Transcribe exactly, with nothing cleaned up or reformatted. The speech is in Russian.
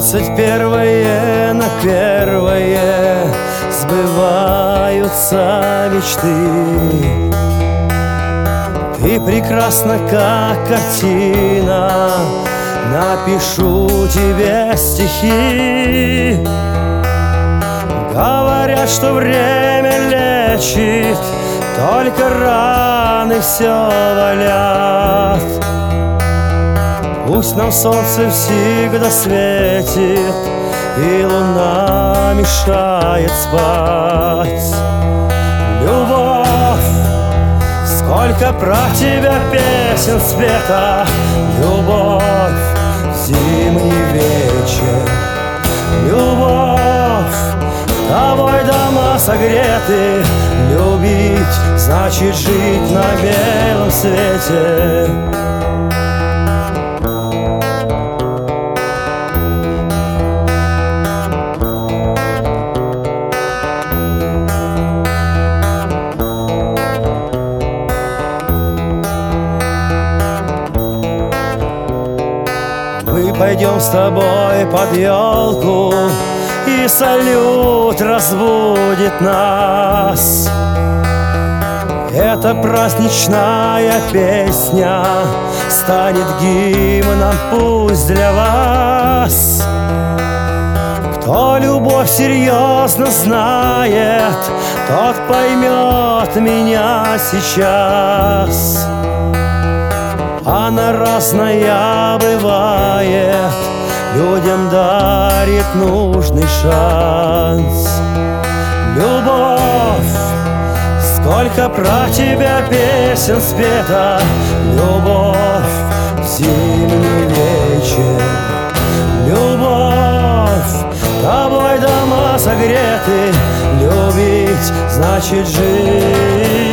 Двадцать первое на первое сбываются мечты. Ты прекрасна, как картина, напишу тебе стихи. Говорят, что время лечит, только раны все болят. Пусть нам солнце всегда светит, и луна мешает спать. Любовь, сколько про тебя песен спета. Любовь, зимний вечер. Любовь, тобой дома согреты. Любить значит жить на белом свете. Мы пойдем с тобой под елку, и салют разбудит нас. Эта праздничная песня станет гимном пусть для вас. Кто любовь серьезно знает, тот поймет меня сейчас. Она разная бывает, людям дарит нужный шанс. Любовь, сколько про тебя песен спета. Любовь, зимний вечер. Любовь, тобой дома согреты. Любить значит жить.